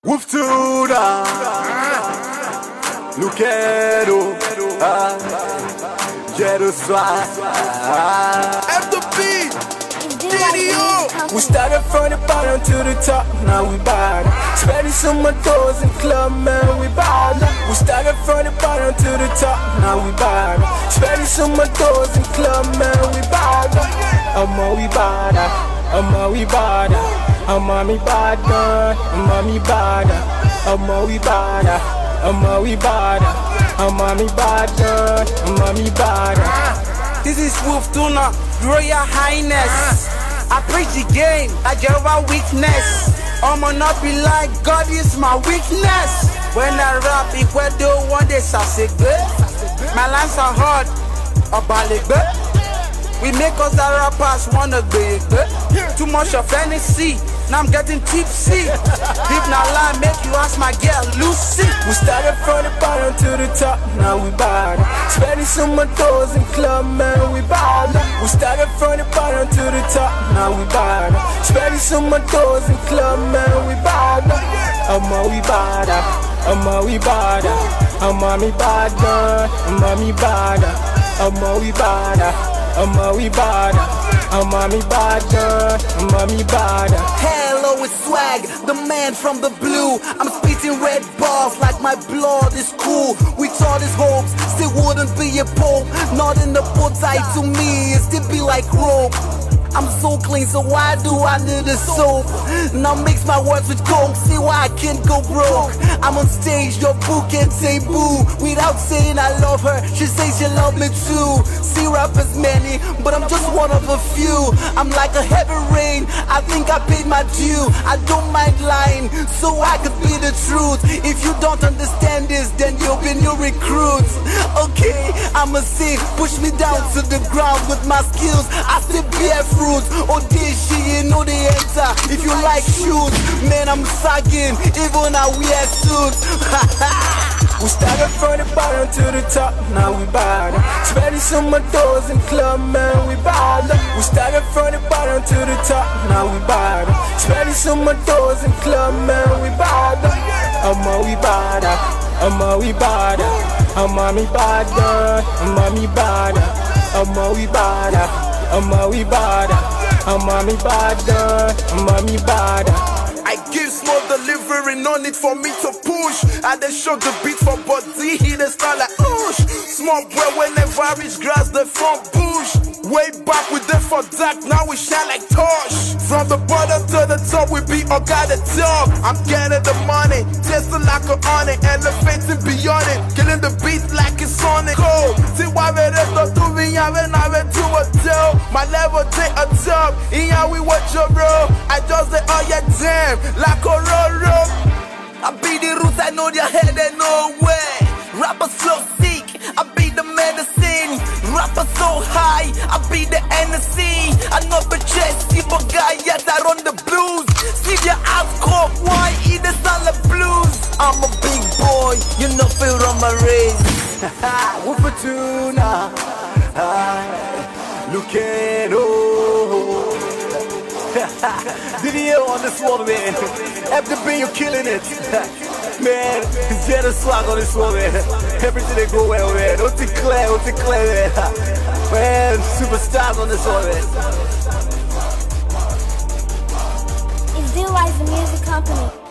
Wolf Tuna, Luquero, Jerusalem. F the beat, video. We started from the bottom to the top, now we bottom. Spending some more doors in club, man, we bottom. We started from the bottom to the top, now we bottom. Spending some more doors in club, man, we bottom. We bottom, we bottom. We bottom, we bottom. We bottom, we bottom. We bottom. This is Wolf Tuna, Royal Highness. I preach the game, like Jehovah's Witness. I'ma not be like God is my weakness. When I rap, if we do one day, my lines are hard, we make us the rappers wanna be too much of NC. Now I'm getting tipsy. If not lie, make you ask my girl Lucy. We started from the bottom to the top, now we bottom. Spending some more doors in club, man, we bottom. We started from the bottom to the top, now we bottom. Spending some more doors in club, man, we bottom. We bottom, we bottom. We bottom, we bottom. We bottom, we bottom. Hello, it's Swag, the man from the blue. I'm spitting red bars like my blood is cool. We taught his hopes, still wouldn't be a pope. Not in the boat tied to me, it still be like rope. I'm so clean, so why do I need a soap? Now mix my words with coke, see why I can't go broke. I'm on stage, your boo can't say boo. Without saying I love her, she says she love me too. See rappers many, but I'm just one of a few. I'm like a heavy rain, I think I paid my due. I don't mind lying, so I could be the truth. If you don't understand this, then you'll be new recruits. Okay, I'ma say, push me down to the ground with my skills. I still bear fruit. Oh, this shit, you know the answer. If you like shoes, man, I'm sagging. Even I wear suits. We started from the bottom to the top, now we bottom. Spending some more doors in club, man, we bottom. We started from the bottom to the top, now we bottom. Spending some more doors in club, man, we bottom. We bottom, we bottom. We bottom, we bottom. We bottom. We bottom. I give small delivery, no need for me to push. I then show the beat for body, he the style like oosh. Small boy whenever I reach grass, the front push. Way back we there for dark, now we shine like torch. From the bottom to the top, we be all got the top. I'm getting the money, tasting like a honey, elevating beyond it, killing the beat like it's Sonic. Cold, see why we rest to me, I went to a tail. My level take a top, in here we watch your bro. I just say, oh yeah, damn, like a roll. I be the roots, I know their head and nowhere. Rappers so sick, I be the medicine. Rappers so high, I be the NC. I know the chest, but guy, yet I run the blues. See your ass cock, why eat the solid blues? I'm a big boy, you know feel on my race. Wolf Tuna, Luquero. Video on this one, man. FDB, you're killing it. Man, get a swag on this one, man. Everything they go well, man. Don't declare, man. Man, superstars on this one, man. It's Deal Life Music Company.